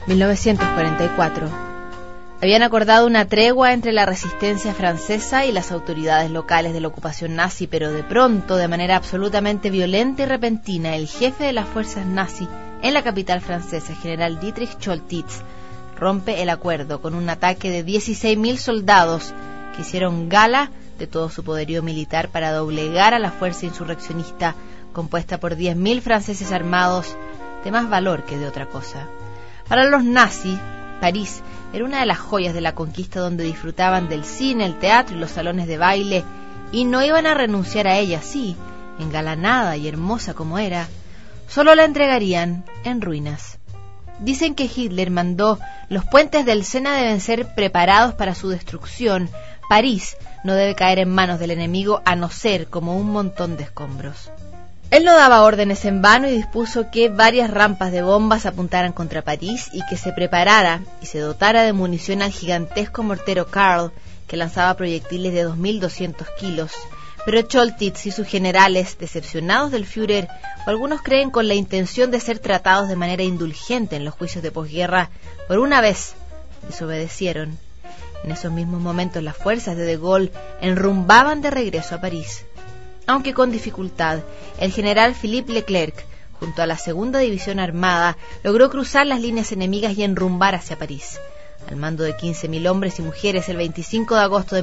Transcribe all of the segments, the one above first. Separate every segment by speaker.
Speaker 1: 1944. Habían acordado una tregua entre la resistencia francesa y las autoridades locales de la ocupación nazi, pero de pronto, de manera absolutamente violenta y repentina, el jefe de las fuerzas nazi en la capital francesa, general Dietrich Choltitz, rompe el acuerdo con un ataque de 16.000 soldados que hicieron gala de todo su poderío militar para doblegar a la fuerza insurreccionista compuesta por 10.000 franceses armados de más valor que de otra cosa. Para los nazis, París era una de las joyas de la conquista, donde disfrutaban del cine, el teatro y los salones de baile, y no iban a renunciar a ella así, engalanada y hermosa como era. Solo la entregarían en ruinas. Dicen que Hitler mandó: los puentes del Sena deben ser preparados para su destrucción. París no debe caer en manos del enemigo, a no ser como un montón de escombros. Él no daba órdenes en vano y dispuso que varias rampas de bombas apuntaran contra París y que se preparara y se dotara de munición al gigantesco mortero Karl, que lanzaba proyectiles de 2.200 kilos. Pero Choltitz y sus generales, decepcionados del Führer, o algunos creen con la intención de ser tratados de manera indulgente en los juicios de posguerra, por una vez desobedecieron. En esos mismos momentos las fuerzas de Gaulle enrumbaban de regreso a París. Aunque con dificultad, el general Philippe Leclerc, junto a la segunda división armada, logró cruzar las líneas enemigas y enrumbar hacia París. Al mando de 15.000 hombres y mujeres, el 25 de agosto de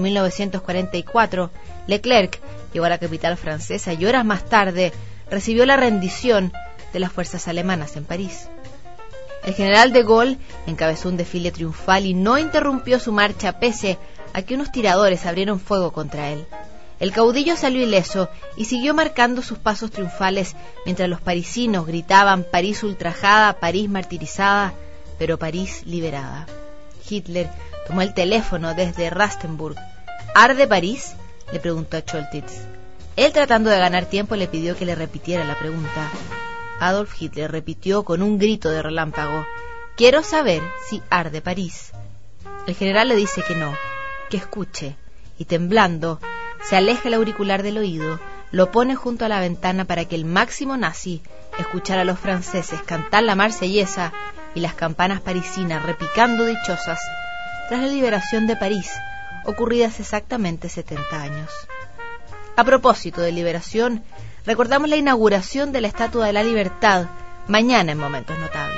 Speaker 1: 1944, Leclerc llegó a la capital francesa y horas más tarde recibió la rendición de las fuerzas alemanas en París. El general de Gaulle encabezó un desfile triunfal y no interrumpió su marcha pese a que unos tiradores abrieron fuego contra él. El caudillo salió ileso y siguió marcando sus pasos triunfales mientras los parisinos gritaban: París ultrajada, París martirizada, pero París liberada. Hitler tomó el teléfono desde Rastenburg. ¿Arde París?, le preguntó a Choltitz. Él, tratando de ganar tiempo, le pidió que le repitiera la pregunta. Adolf Hitler repitió con un grito de relámpago: «Quiero saber si arde París». El general le dice que no, que escuche, y temblando, se aleja el auricular del oído, lo pone junto a la ventana para que el máximo nazi escuchara a los franceses cantar la marsellesa y las campanas parisinas repicando dichosas tras la liberación de París, ocurrida hace exactamente 70 años. A propósito de liberación, recordamos la inauguración de la Estatua de la Libertad mañana en Momentos Notables.